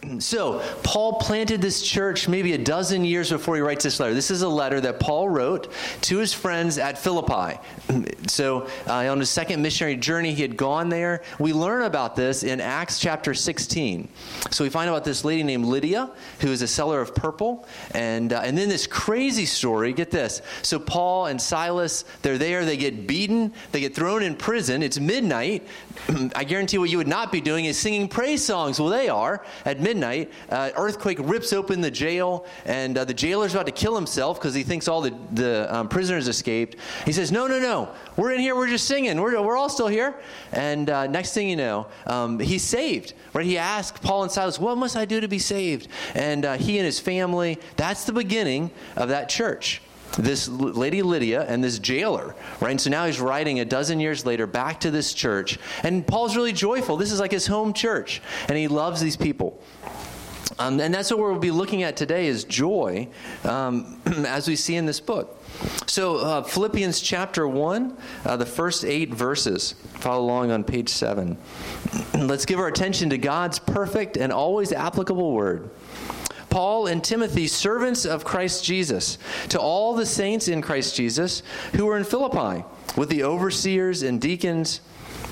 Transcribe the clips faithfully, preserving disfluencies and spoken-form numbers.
So, Paul planted this church maybe a dozen years before he writes this letter. This is a letter that Paul wrote to his friends at Philippi. So, uh, on his second missionary journey, he had gone there. We learn about this in Acts chapter sixteen. So, we find about this lady named Lydia, who is a seller of purple. And, uh, and then this crazy story, get this. So, Paul and Silas, they're there, they get beaten, they get thrown in prison. It's midnight. I guarantee what you would not be doing is singing praise songs. Well, they are at midnight. Uh, earthquake rips open the jail, and uh, the jailer's about to kill himself because he thinks all the, the um, prisoners escaped. He says, no, no, no. We're in here. We're just singing. We're, we're all still here. And uh, next thing you know, um, he's saved. Right? He asked Paul and Silas, what must I do to be saved? And uh, he and his family, that's the beginning of that church. This lady Lydia and this jailer, right? And so now he's writing a dozen years later back to this church. And Paul's really joyful. This is like his home church. And he loves these people. Um, and that's what we'll be looking at today is joy, um, as we see in this book. So uh, Philippians chapter one, uh, the first eight verses. Follow along on page seven. Let's give our attention to God's perfect and always applicable word. Paul and Timothy, servants of Christ Jesus, to all the saints in Christ Jesus who are in Philippi, with the overseers and deacons.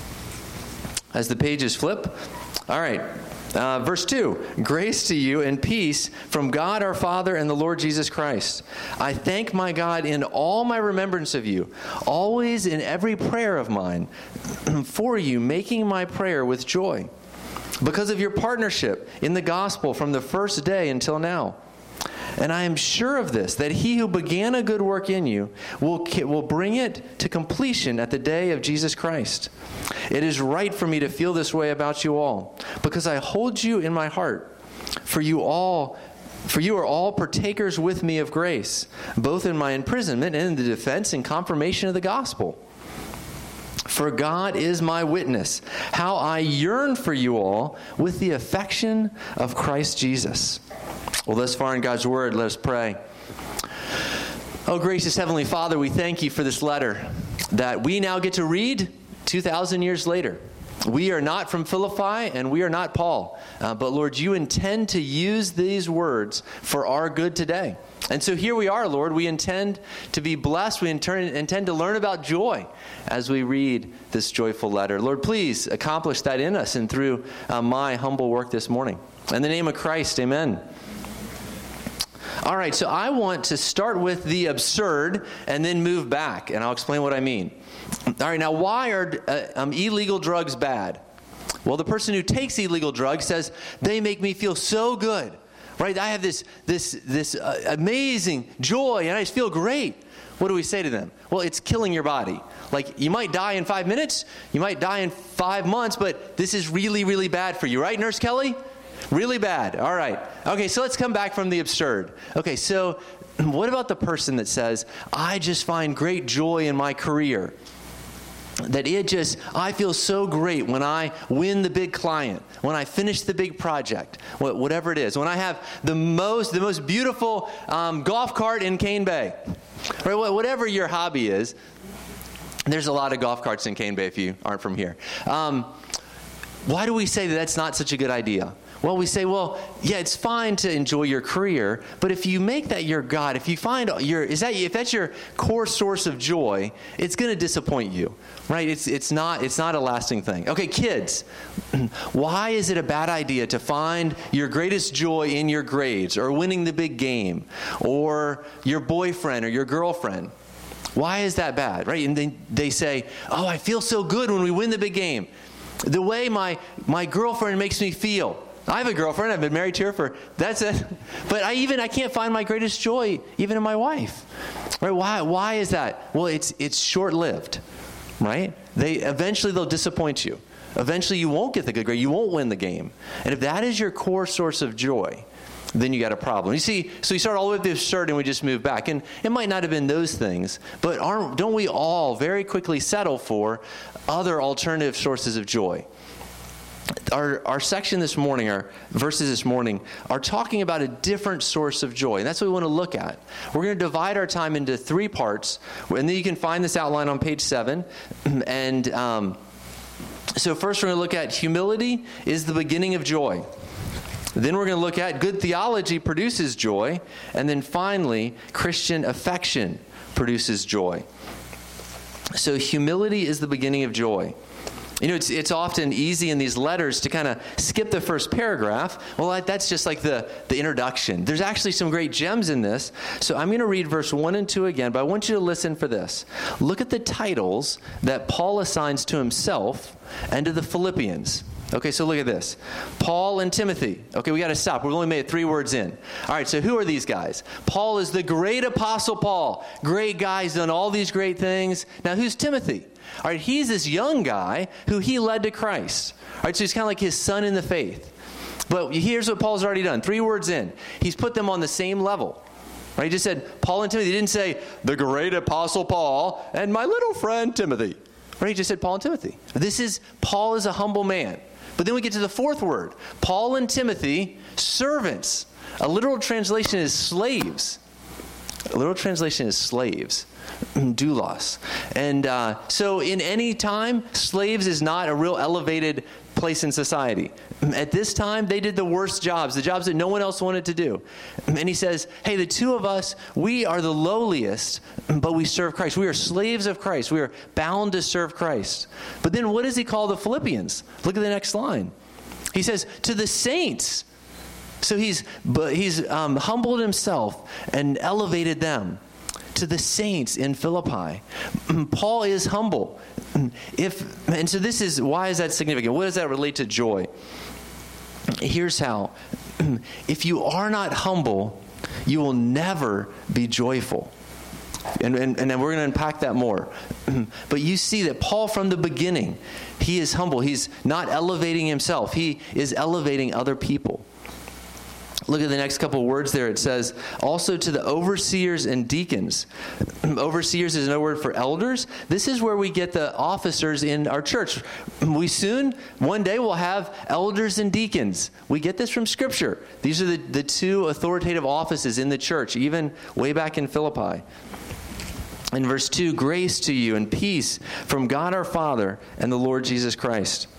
As the pages flip. All right. Uh, verse two, grace to you and peace from God our Father and the Lord Jesus Christ. I thank my God in all my remembrance of you, always in every prayer of mine, for you, making my prayer with joy, because of your partnership in the gospel from the first day until now. And I am sure of this, that he who began a good work in you will, will bring it to completion at the day of Jesus Christ. It is right for me to feel this way about you all, because I hold you in my heart. For you all, for you are all partakers with me of grace, both in my imprisonment and in the defense and confirmation of the gospel. For God is my witness, how I yearn for you all with the affection of Christ Jesus. Well, thus far in God's word, let us pray. Oh, gracious Heavenly Father, we thank you for this letter that we now get to read two thousand years later. We are not from Philippi, and we are not Paul. Uh, but Lord, you intend to use these words for our good today. And so here we are, Lord. We intend to be blessed. We intend, intend to learn about joy as we read this joyful letter. Lord, please accomplish that in us and through uh, my humble work this morning. In the name of Christ, amen. All right, so I want to start with the absurd and then move back, and I'll explain what I mean. All right, now why are uh, um, illegal drugs bad? Well, the person who takes illegal drugs says, they make me feel so good, right? I have this this this uh, amazing joy, and I just feel great. What do we say to them? Well, it's killing your body. Like, you might die in five minutes, you might die in five months, but this is really, really bad for you, right, Nurse Kelly? Really bad. All right. Okay, so let's come back from the absurd. Okay, so what about the person that says, I just find great joy in my career? That it just, I feel so great when I win the big client, when I finish the big project, whatever it is, when I have the most, the most beautiful um, golf cart in Cane Bay, right? Whatever your hobby is. There's a lot of golf carts in Cane Bay if you aren't from here. Um, why do we say that that's not such a good idea? Well, we say, well, yeah, it's fine to enjoy your career, but if you make that your God, if you find your, is that, if that's your core source of joy, it's going to disappoint you, right? It's it's not it's not a lasting thing. Okay, kids, why is it a bad idea to find your greatest joy in your grades or winning the big game or your boyfriend or your girlfriend? Why is that bad, right? And then they say, oh, I feel so good when we win the big game. The way my my girlfriend makes me feel. I have a girlfriend. I've been married to her for, that's it. But I even, I can't find my greatest joy even in my wife. Right? Why, why is that? Well, it's, it's short-lived, right? They, eventually they'll disappoint you. Eventually you won't get the good grade. You won't win the game. And if that is your core source of joy, then you got a problem. You see, so we start all the way with the absurd and we just move back. And it might not have been those things, but aren't, don't we all very quickly settle for other alternative sources of joy? Our our section this morning, our verses this morning, are talking about a different source of joy. And that's what we want to look at. We're going to divide our time into three parts. And then you can find this outline on page seven. And um, so first we're going to look at humility is the beginning of joy. Then we're going to look at good theology produces joy. And then finally, Christian affection produces joy. So humility is the beginning of joy. You know, it's it's often easy in these letters to kind of skip the first paragraph. Well, that's just like the, the introduction. There's actually some great gems in this. So I'm going to read verse one and two again, but I want you to listen for this. Look at the titles that Paul assigns to himself and to the Philippians. Okay, so look at this. Paul and Timothy. Okay, we got to stop. We've only made three words in. All right, so who are these guys? Paul is the great apostle Paul. Great guy. He's done all these great things. Now, who's Timothy? All right, he's this young guy who he led to Christ. All right, so he's kind of like his son in the faith. But here's what Paul's already done. Three words in. He's put them on the same level. Right, he just said Paul and Timothy. He didn't say the great apostle Paul and my little friend Timothy. Right, he just said Paul and Timothy. This is, Paul is a humble man. But then we get to the fourth word. Paul and Timothy, servants. A literal translation is slaves. A literal translation is slaves. Doulos. And uh, so in any time, slaves is not a real elevated place in society. At this time, they did the worst jobs, the jobs that no one else wanted to do. And he says, hey, the two of us, we are the lowliest, but we serve Christ. We are slaves of Christ. We are bound to serve Christ. But then what does he call the Philippians? Look at the next line. He says, to the saints. So he's, but he's um, humbled himself and elevated them. To the saints in Philippi. Paul is humble. If and so this is, why is that significant? What does that relate to joy? Here's how. If you are not humble, you will never be joyful. And, and, and then we're going to unpack that more. But you see that Paul from the beginning, he is humble. He's not elevating himself. He is elevating other people. Look at the next couple of words there. It says, also to the overseers and deacons. Overseers is another word for elders. This is where we get the officers in our church. We soon, one day, will have elders and deacons. We get this from Scripture. These are the, the two authoritative offices in the church, even way back in Philippi. In verse two, grace to you and peace from God our Father and the Lord Jesus Christ.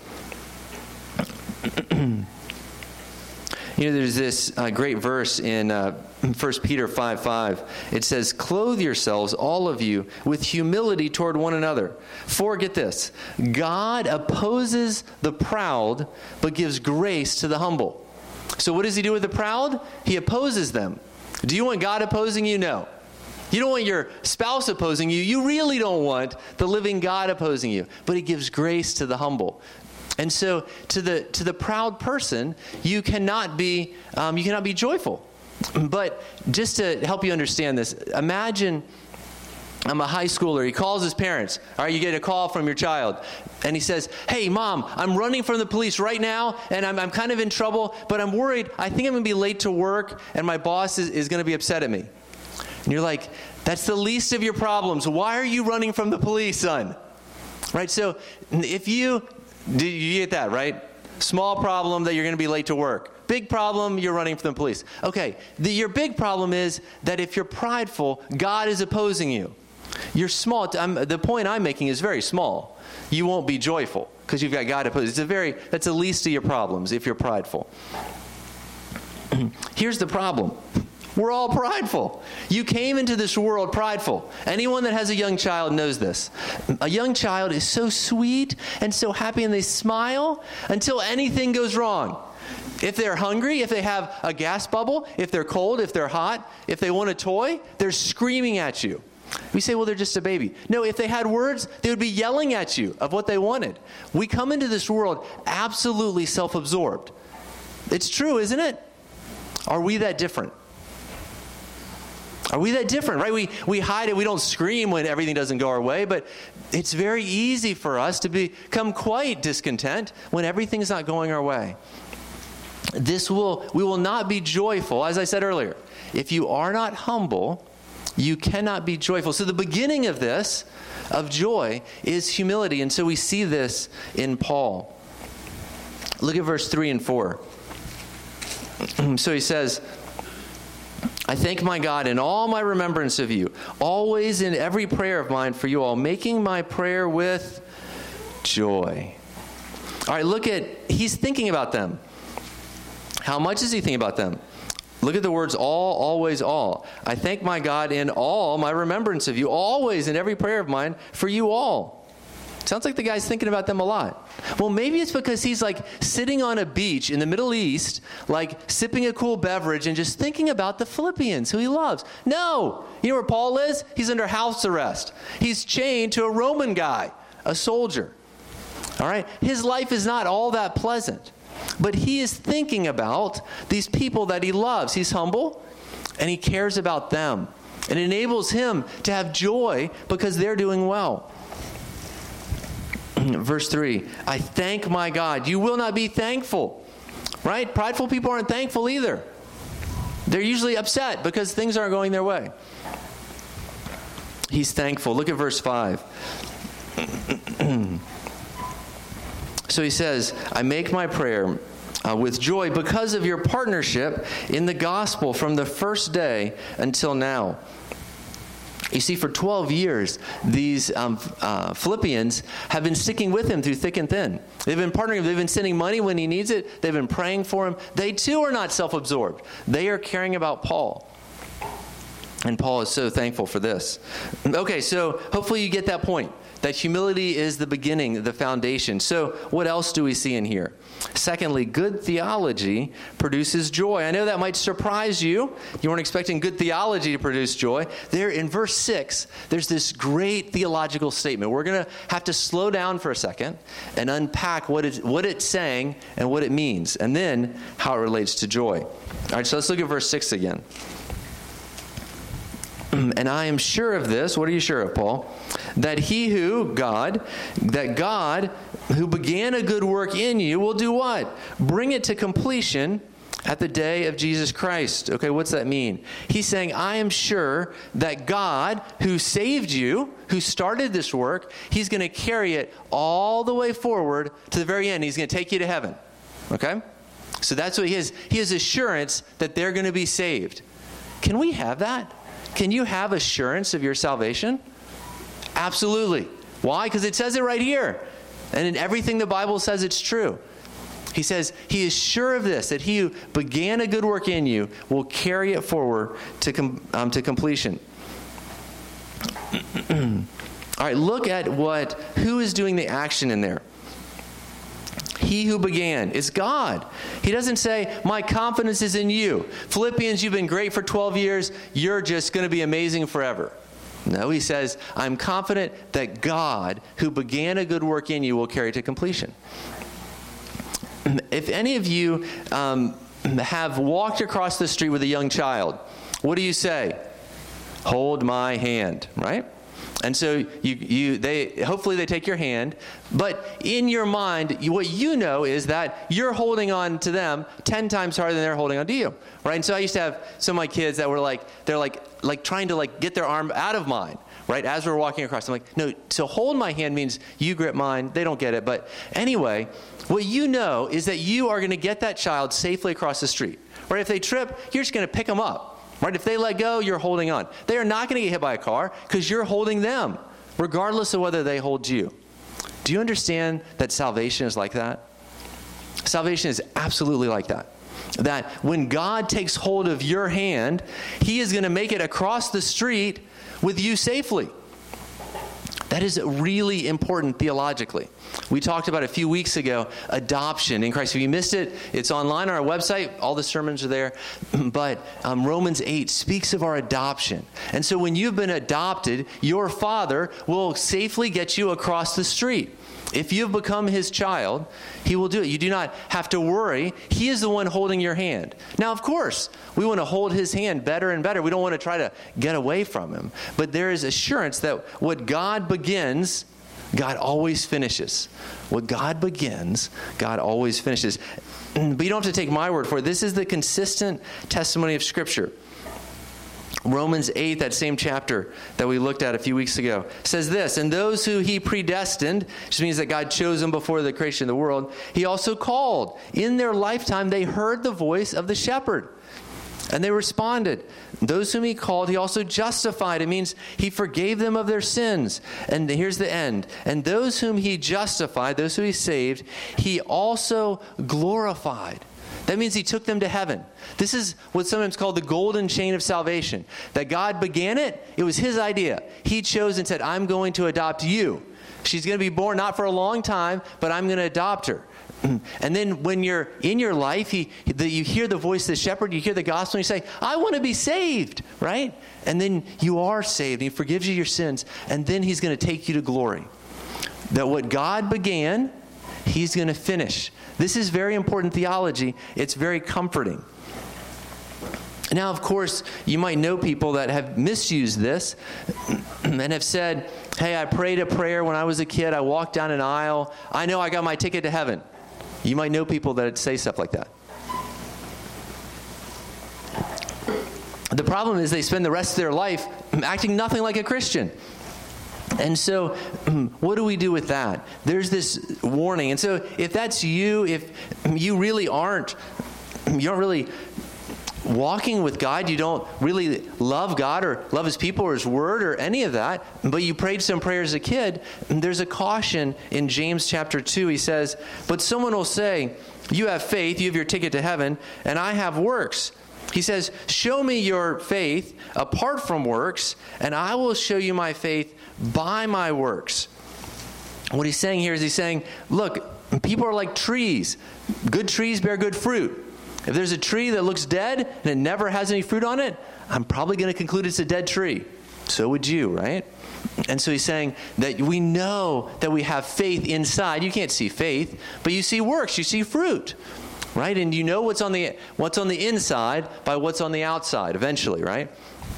You know, there's this uh, great verse in uh, First Peter five five. It says, clothe yourselves, all of you, with humility toward one another. For, get this, God opposes the proud, but gives grace to the humble. So what does he do with the proud? He opposes them. Do you want God opposing you? No. You don't want your spouse opposing you. You really don't want the living God opposing you. But he gives grace to the humble. And so, to the to the proud person, you cannot be um, you cannot be joyful. But just to help you understand this, imagine I'm a high schooler. He calls his parents. All right, you get a call from your child, and he says, "Hey, Mom, I'm running from the police right now, and I'm I'm kind of in trouble, but I'm worried. I think I'm going to be late to work, and my boss is, is going to be upset at me." And you're like, "That's the least of your problems. Why are you running from the police, son?" Right. So, if you Do you get that, right? Small problem that you're going to be late to work. Big problem, you're running from the police. Okay, the, your big problem is that if you're prideful, God is opposing you. You're small. I'm, the point I'm making is very small. You won't be joyful because you've got God opposing. It's a very, that's the least of your problems if you're prideful. Here's the problem. We're all prideful. You came into this world prideful. Anyone that has a young child knows this. A young child is so sweet and so happy, and they smile until anything goes wrong. If they're hungry, if they have a gas bubble, if they're cold, if they're hot, if they want a toy, they're screaming at you. We say, well, they're just a baby. No, if they had words, they would be yelling at you of what they wanted. We come into this world absolutely self-absorbed. It's true, isn't it? Are we that different? Are we that different, right? We we hide it. We don't scream when everything doesn't go our way, but it's very easy for us to become quite discontent when everything's not going our way. This will, we will not be joyful, as I said earlier. If you are not humble, you cannot be joyful. So the beginning of this, of joy, is humility. And so we see this in Paul. Look at verse three and four. So he says, I thank my God in all my remembrance of you, always in every prayer of mine for you all, making my prayer with joy. All right, look at, he's thinking about them. How much is he thinking about them? Look at the words all, always, all. I thank my God in all my remembrance of you, always in every prayer of mine for you all. Sounds like the guy's thinking about them a lot. Well, maybe it's because he's like sitting on a beach in the Middle East, like sipping a cool beverage and just thinking about the Philippians, who he loves. No! You know where Paul is? He's under house arrest. He's chained to a Roman guy, a soldier. All right? His life is not all that pleasant. But he is thinking about these people that he loves. He's humble, and he cares about them. It enables him to have joy because they're doing well. Verse three, I thank my God. You will not be thankful, right? Prideful people aren't thankful either. They're usually upset because things aren't going their way. He's thankful. Look at verse five. So he says, I make my prayer uh, with joy because of your partnership in the gospel from the first day until now. You see, for twelve years, these um, uh, Philippians have been sticking with him through thick and thin. They've been partnering. They've been sending money when he needs it. They've been praying for him. They too are not self-absorbed. They are caring about Paul. And Paul is so thankful for this. Okay, so hopefully you get that point, that humility is the beginning, the foundation. So what else do we see in here? Secondly, good theology produces joy. I know that might surprise you. You weren't expecting good theology to produce joy. There in verse six, there's this great theological statement. We're going to have to slow down for a second and unpack what it's, what it's saying and what it means, and then how it relates to joy. All right, so let's look at verse six again. And I am sure of this. What are you sure of, Paul? That he who, God, that God who began a good work in you will do what? Bring it to completion at the day of Jesus Christ. Okay, what's that mean? He's saying, I am sure that God who saved you, who started this work, he's going to carry it all the way forward to the very end. He's going to take you to heaven. Okay? So that's what he is. He has assurance that they're going to be saved. Can we have that? Can you have assurance of your salvation? Absolutely. Why? Because it says it right here. And in everything the Bible says, it's true. He says he is sure of this, that he who began a good work in you will carry it forward to, com- um, to completion. All right, look at what, who is doing the action in there. He who began is God. He doesn't say, my confidence is in you. Philippians, you've been great for twelve years. You're just going to be amazing forever. No, he says, I'm confident that God, who began a good work in you, will carry it to completion. If any of you um, have walked across the street with a young child, what do you say? Hold my hand, right? And so you, you, they, hopefully they take your hand, but in your mind, you, what you know is that you're holding on to them ten times harder than they're holding on to you, right? And so I used to have some of my kids that were like, they're like, like trying to like get their arm out of mine, right? As we're walking across, I'm like, no, to hold my hand means you grip mine. They don't get it, but anyway, what you know is that you are going to get that child safely across the street, right? If they trip, you're just going to pick them up. Right? If they let go, you're holding on. They are not going to get hit by a car because you're holding them, regardless of whether they hold you. Do you understand that salvation is like that? Salvation is absolutely like that. That when God takes hold of your hand, he is going to make it across the street with you safely. That is really important theologically. We talked about a few weeks ago, adoption in Christ. If you missed it, it's online on our website. All the sermons are there. But um, Romans eight speaks of our adoption. And so when you've been adopted, your Father will safely get you across the street. If you've become his child, he will do it. You do not have to worry. He is the one holding your hand. Now, of course, we want to hold his hand better and better. We don't want to try to get away from him. But there is assurance that what God begins, God always finishes. What God begins, God always finishes. But you don't have to take my word for it. This is the consistent testimony of Scripture. Romans eight, that same chapter that we looked at a few weeks ago, says this, and those who he predestined, which means that God chose them before the creation of the world, he also called. In their lifetime, they heard the voice of the shepherd, and they responded. Those whom he called, he also justified. It means he forgave them of their sins. And here's the end. And those whom he justified, those who he saved, he also glorified. That means he took them to heaven. This is what's sometimes called the golden chain of salvation. That God began it. It was his idea. He chose and said, I'm going to adopt you. She's going to be born not for a long time, but I'm going to adopt her. And then when you're in your life, he, the, you hear the voice of the shepherd, you hear the gospel, and you say, I want to be saved, right? And then you are saved. He forgives you your sins. And then he's going to take you to glory. That what God began, he's going to finish. This is very important theology. It's very comforting. Now, of course, you might know people that have misused this and have said, hey, I prayed a prayer when I was a kid. I walked down an aisle. I know I got my ticket to heaven. You might know people that say stuff like that. The problem is they spend the rest of their life acting nothing like a Christian. And so what do we do with that? There's this warning. And so if that's you, if you really aren't, you aren't really walking with God, you don't really love God or love his people or his word or any of that, but you prayed some prayers as a kid, there's a caution in James chapter two. He says, but someone will say, you have faith, you have your ticket to heaven, and I have works. He says, show me your faith apart from works, and I will show you my faith by my works. What he's saying here is he's saying, look, people are like trees. Good trees bear good fruit. If there's a tree that looks dead and it never has any fruit on it, I'm probably going to conclude it's a dead tree. So would you, right? And so he's saying that we know that we have faith inside. You can't see faith, but you see works, you see fruit, right? And you know what's on the what's on the inside by what's on the outside eventually, right?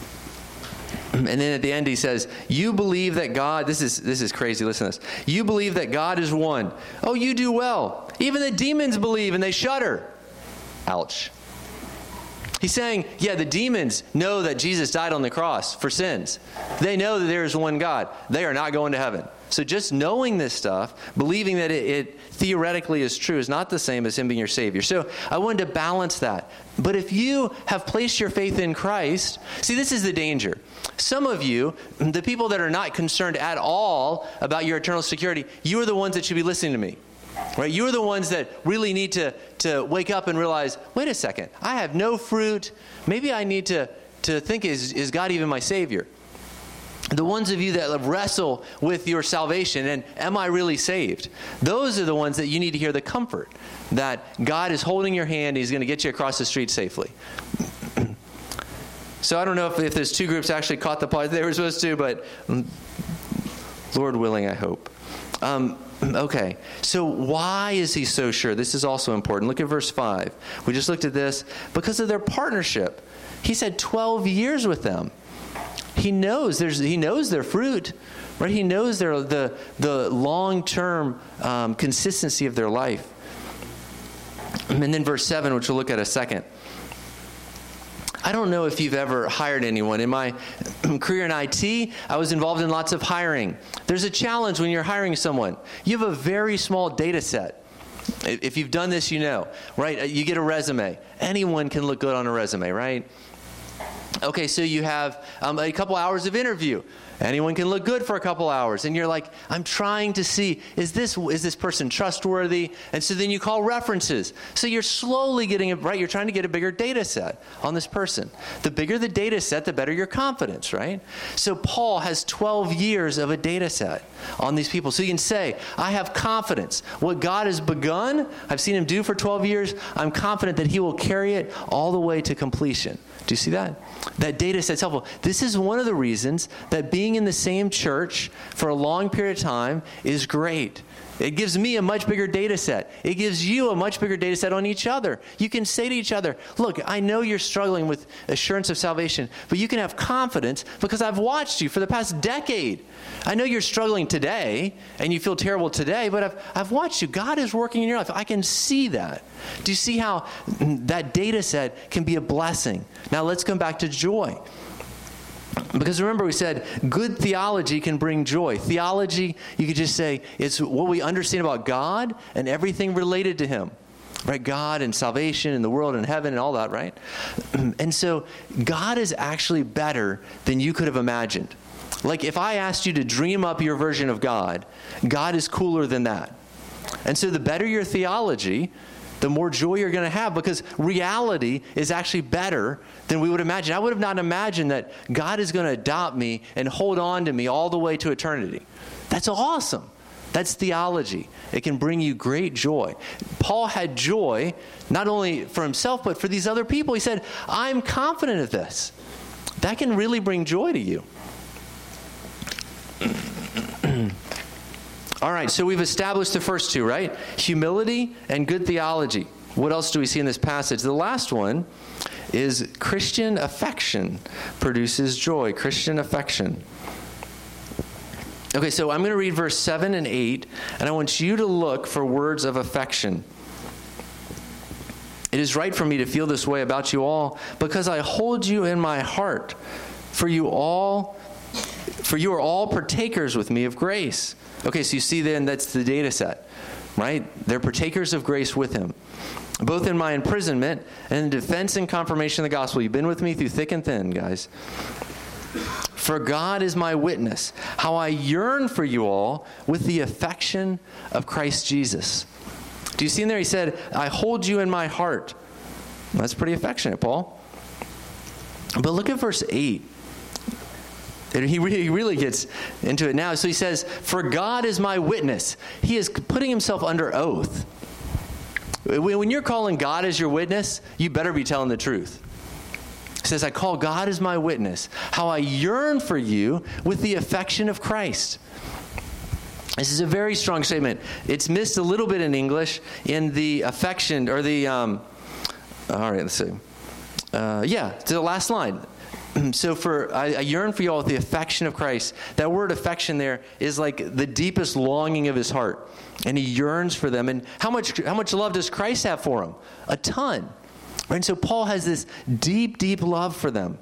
And then at the end he says, you believe that God, this is this is crazy, listen to this. You believe that God is one. Oh, you do well. Even the demons believe and they shudder. Ouch. He's saying, yeah, the demons know that Jesus died on the cross for sins. They know that there is one God. They are not going to heaven. So just knowing this stuff, believing that it, it theoretically is true, is not the same as him being your Savior. So I wanted to balance that. But if you have placed your faith in Christ, see, this is the danger. Some of you, the people that are not concerned at all about your eternal security, you are the ones that should be listening to me. Right? You're the ones that really need to, to wake up and realize, wait a second, I have no fruit. Maybe I need to, to think, is, is God even my Savior? The ones of you that wrestle with your salvation and am I really saved? Those are the ones that you need to hear the comfort that God is holding your hand. He's going to get you across the street safely. So I don't know if, if there's two groups actually caught the part they were supposed to, but Lord willing, I hope. Um, okay, so why is he so sure? This is also important. Look at verse five. We just looked at this. Because of their partnership. He said twelve years with them. He knows there's he knows their fruit, right? He knows their the the long-term um, consistency of their life. And then verse seven, which we'll look at in a second. I don't know if you've ever hired anyone. In my career in I T, I was involved in lots of hiring. There's a challenge when you're hiring someone. You have a very small data set. If you've done this, you know, right? You get a resume. Anyone can look good on a resume, right? Okay, so you have um, a couple hours of interview. Anyone can look good for a couple hours. And you're like, I'm trying to see, is this is this person trustworthy? And so then you call references. So you're slowly getting it right. You're trying to get a bigger data set on this person. The bigger the data set, the better your confidence, right? So Paul has twelve years of a data set on these people. So you can say, I have confidence. What God has begun, I've seen him do for twelve years. I'm confident that he will carry it all the way to completion. Do you see that? That data set's helpful. This is one of the reasons that being in the same church for a long period of time is great. It gives me a much bigger data set. It gives you a much bigger data set on each other. You can say to each other, look, I know you're struggling with assurance of salvation, but you can have confidence because I've watched you for the past decade. I know you're struggling today and you feel terrible today, but I've, I've watched you. God is working in your life. I can see that. Do you see how that data set can be a blessing? Now let's come back to joy. Because remember, we said good theology can bring joy. Theology, you could just say, it's what we understand about God and everything related to him. Right? God and salvation and the world and heaven and all that, right? And so God is actually better than you could have imagined. Like if I asked you to dream up your version of God, God is cooler than that. And so the better your theology, the more joy you're going to have, because reality is actually better than we would imagine. I would have not imagined that God is going to adopt me and hold on to me all the way to eternity. That's awesome. That's theology. It can bring you great joy. Paul had joy not only for himself, but for these other people. He said, I'm confident of this. That can really bring joy to you. All right, so we've established the first two, right? Humility and good theology. What else do we see in this passage? The last one is Christian affection produces joy. Christian affection. Okay, so I'm going to read verse seven and eight, and I want you to look for words of affection. It is right for me to feel this way about you all, because I hold you in my heart. For you all, for you are all partakers with me of grace. Okay, so you see then that's the data set, right? They're partakers of grace with him. Both in my imprisonment and in defense and confirmation of the gospel. You've been with me through thick and thin, guys. For God is my witness, how I yearn for you all with the affection of Christ Jesus. Do you see in there? He said, I hold you in my heart. Well, that's pretty affectionate, Paul. But look at verse eight. He really, he really gets into it now. So he says, for God is my witness. He is putting himself under oath. When you're calling God as your witness, you better be telling the truth. He says, I call God as my witness, how I yearn for you with the affection of Christ. This is a very strong statement. It's missed a little bit in English in the affection, or the, um, all right, let's see. Uh, yeah, to the last line. So for, I, I yearn for you all with the affection of Christ. That word affection there is like the deepest longing of his heart. And he yearns for them. And how much, how much love does Christ have for them? A ton. Right? And so Paul has this deep, deep love for them.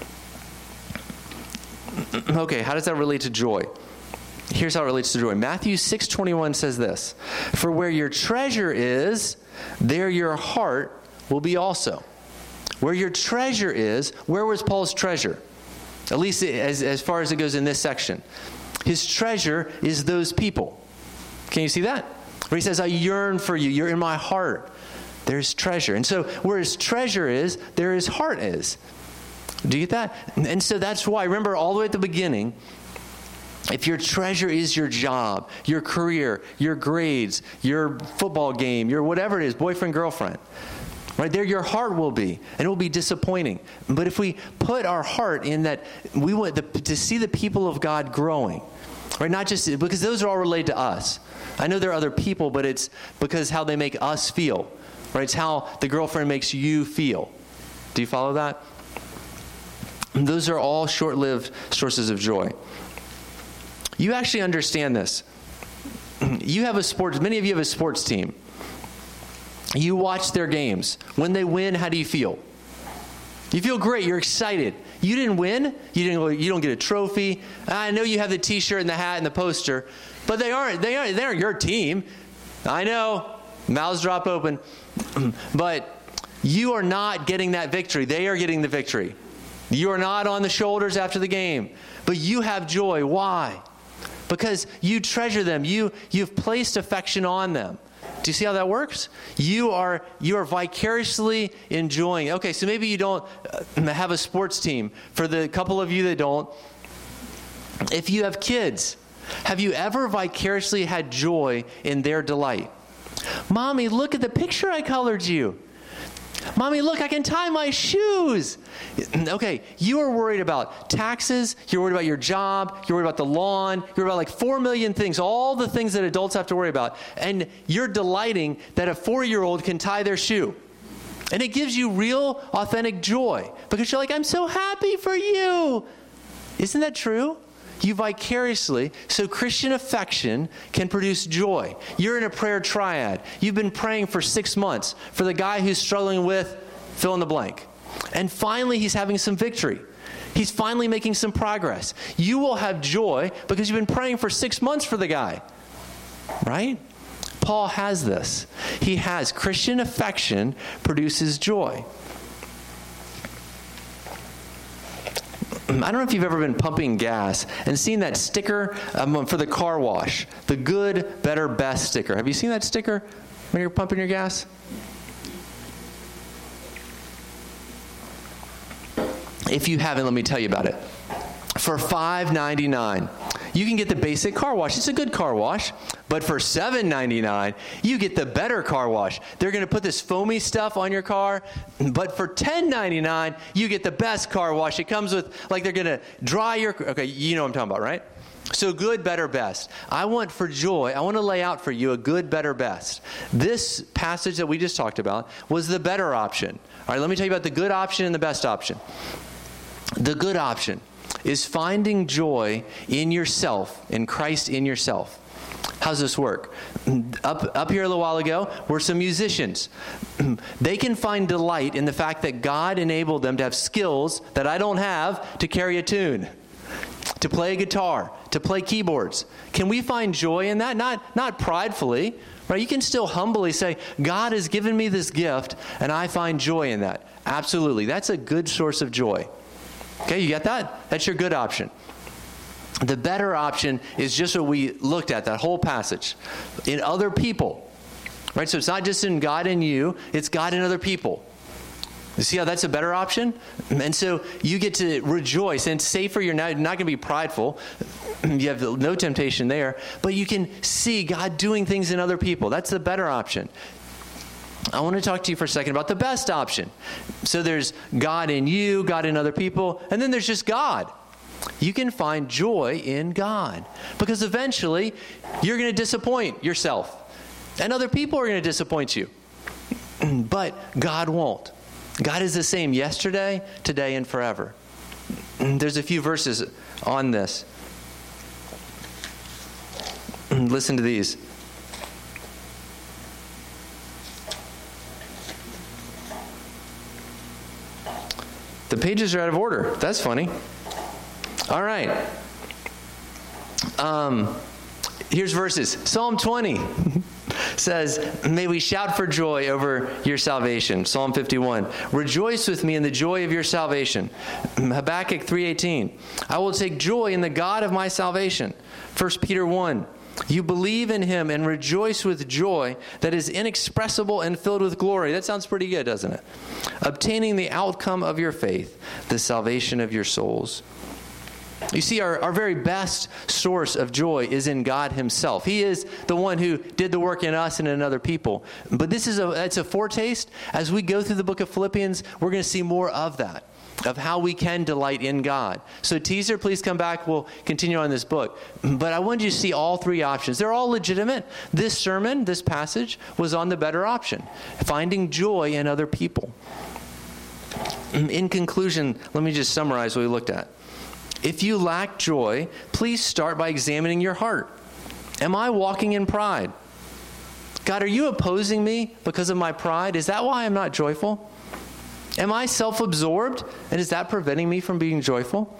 Okay, how does that relate to joy? Here's how it relates to joy. Matthew six twenty-one says this, for where your treasure is, there your heart will be also. Where your treasure is, where was Paul's treasure? At least as, as far as it goes in this section. His treasure is those people. Can you see that? Where he says, I yearn for you. You're in my heart. There's treasure. And so where his treasure is, there his heart is. Do you get that? And so that's why, remember all the way at the beginning, if your treasure is your job, your career, your grades, your football game, your whatever it is, boyfriend, girlfriend, right there your heart will be, and it will be disappointing. But if we put our heart in that, we want the, to see the people of God growing, right? Not just, because those are all related to us. I know there are other people, but it's because how they make us feel, right? It's how the girlfriend makes you feel. Do you follow that? And those are all short-lived sources of joy. You actually understand this. You have a sports, many of you have a sports team. You watch their games. When they win, how do you feel? You feel great. You're excited. You didn't win. You didn't. You don't get a trophy. I know you have the T-shirt and the hat and the poster, but they aren't. They aren't. They aren't your team. I know. Mouths drop open, but you are not getting that victory. They are getting the victory. You are not on the shoulders after the game, but you have joy. Why? Because you treasure them. You you've placed affection on them. Do you see how that works? You are you are vicariously enjoying. Okay, so maybe you don't have a sports team. For the couple of you that don't, if you have kids, have you ever vicariously had joy in their delight? Mommy, look at the picture I colored you. Mommy, look, I can tie my shoes. Okay, you are worried about taxes. You're worried about your job. You're worried about the lawn. You're worried about like four million things, all the things that adults have to worry about. And you're delighting that a four-year-old can tie their shoe. And it gives you real, authentic joy because you're like, I'm so happy for you. Isn't that true? You vicariously, so Christian affection can produce joy. You're in a prayer triad. You've been praying for six months for the guy who's struggling with fill in the blank. And finally, he's having some victory. He's finally making some progress. You will have joy because you've been praying for six months for the guy. Right? Paul has this. He has Christian affection produces joy. I don't know if you've ever been pumping gas and seen that sticker um, for the car wash, the good, better, best sticker. Have you seen that sticker when you're pumping your gas? if you haven't, let me tell you about it. For five ninety-nine, you can get the basic car wash. It's a good car wash. But for seven ninety-nine, you get the better car wash. They're going to put this foamy stuff on your car. But for ten ninety-nine, you get the best car wash. It comes with, like, they're going to dry your, okay, you know what I'm talking about, right? So good, better, best. I want for Joy, I want to lay out for you a good, better, best. This passage that we just talked about was the better option. All right, let me tell you about the good option and the best option. The good option is finding joy in yourself, in Christ in yourself. How's this work? Up, up here a little while ago were some musicians. They can find delight in the fact that God enabled them to have skills that I don't have to carry a tune, to play a guitar, to play keyboards. Can we find joy in that? Not, not pridefully, right? You can still humbly say, God has given me this gift, and I find joy in that. Absolutely. That's a good source of joy. Okay, you get that? That's your good option. The better option is just what we looked at, that whole passage. In other people. Right? So it's not just in God and you, it's God and other people. You see how that's a better option? And so you get to rejoice, and it's safer. You're not, you're not going to be prideful. You have no temptation there. But you can see God doing things in other people. That's the better option. I want to talk to you for a second about the best option. So there's God in you, God in other people, and then there's just God. You can find joy in God. Because eventually, you're going to disappoint yourself. And other people are going to disappoint you. But God won't. God is the same yesterday, today, and forever. There's a few verses on this. Listen to these. The pages are out of order. That's funny. All right. Um, here's verses. Psalm twenty says, may we shout for joy over your salvation. Psalm fifty-one, rejoice with me in the joy of your salvation. Habakkuk three eighteen, I will take joy in the God of my salvation. First Peter one, you believe in him and rejoice with joy that is inexpressible and filled with glory. That sounds pretty good, doesn't it? Obtaining the outcome of your faith, the salvation of your souls. You see, our, our very best source of joy is in God himself. He is the one who did the work in us and in other people. But this is a, it's a foretaste. As we go through the book of Philippians, we're going to see more of that, of how we can delight in God. So teaser, please come back. We'll continue on this book. But I wanted you to see all three options. They're all legitimate. This sermon, this passage, was on the better option, finding joy in other people. In conclusion, let me just summarize what we looked at. If you lack joy, please start by examining your heart. Am I walking in pride? God, are you opposing me because of my pride? Is that why I'm not joyful? Am I self-absorbed? And is that preventing me from being joyful?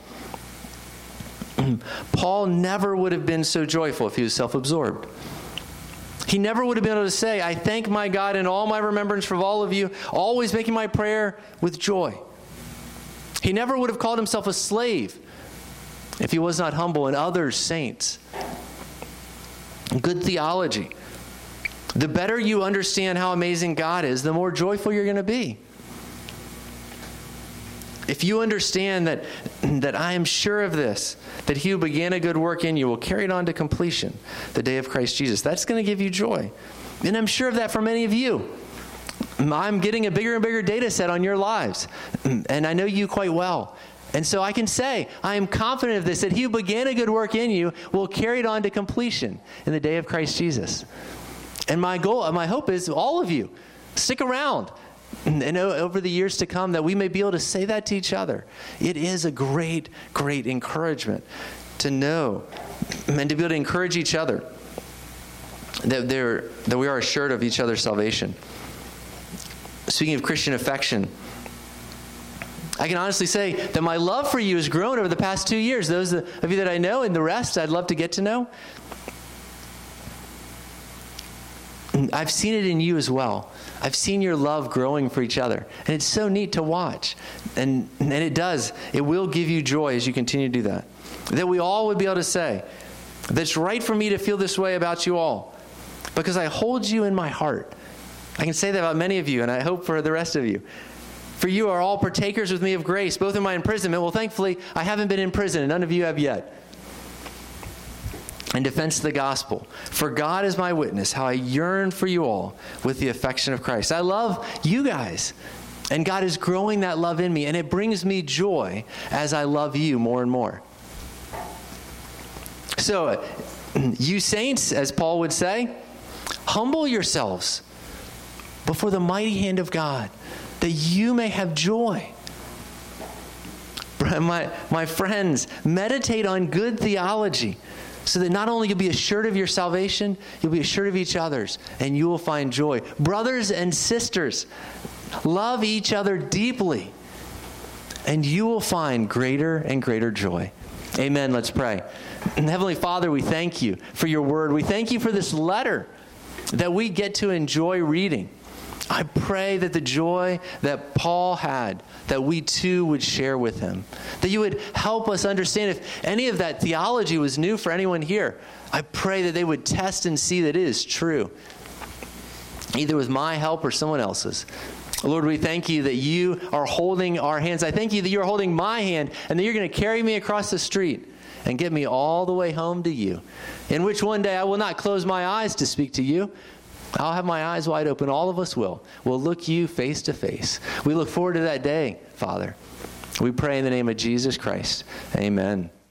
Paul never would have been so joyful if he was self-absorbed. He never would have been able to say, I thank my God in all my remembrance for all of you, always making my prayer with joy. He never would have called himself a slave if he was not humble, and others saints. Good theology. The better you understand how amazing God is, the more joyful you're going to be. If you understand that, that I am sure of this, that he who began a good work in you will carry it on to completion, the day of Christ Jesus, that's going to give you joy. And I'm sure of that for many of you. I'm getting a bigger and bigger data set on your lives, and I know you quite well. And so I can say, I am confident of this, that he who began a good work in you will carry it on to completion in the day of Christ Jesus. And my goal, my hope is all of you, stick around. And over the years to come, that we may be able to say that to each other. It is a great, great encouragement to know and to be able to encourage each other that, they're, that we are assured of each other's salvation. Speaking of Christian affection, I can honestly say that my love for you has grown over the past two years. Those of you that I know and the rest I'd love to get to know. I've seen it in you as well. I've seen your love growing for each other. And it's so neat to watch. And, and it does. It will give you joy as you continue to do that. That we all would be able to say, that's right for me to feel this way about you all. Because I hold you in my heart. I can say that about many of you, and I hope for the rest of you. For you are all partakers with me of grace, both in my imprisonment. Well, thankfully, I haven't been in prison, and none of you have yet. In defense of the gospel. For God is my witness, how I yearn for you all with the affection of Christ. I love you guys. And God is growing that love in me, and it brings me joy as I love you more and more. So, you saints, as Paul would say, humble yourselves before the mighty hand of God, that you may have joy. My, my friends, meditate on good theology, so that not only you'll be assured of your salvation, you'll be assured of each other's, and you will find joy. Brothers and sisters, love each other deeply, and you will find greater and greater joy. Amen. Let's pray. Heavenly Father, we thank you for your word. We thank you for this letter that we get to enjoy reading. I pray that the joy that Paul had, that we too would share with him. That you would help us understand if any of that theology was new for anyone here. I pray that they would test and see that it is true, either with my help or someone else's. Lord, we thank you that you are holding our hands. I thank you that you're holding my hand and that you're going to carry me across the street and get me all the way home to you, in which one day I will not close my eyes to speak to you. I'll have my eyes wide open. All of us will. We'll look you face to face. We look forward to that day, Father. We pray in the name of Jesus Christ. Amen.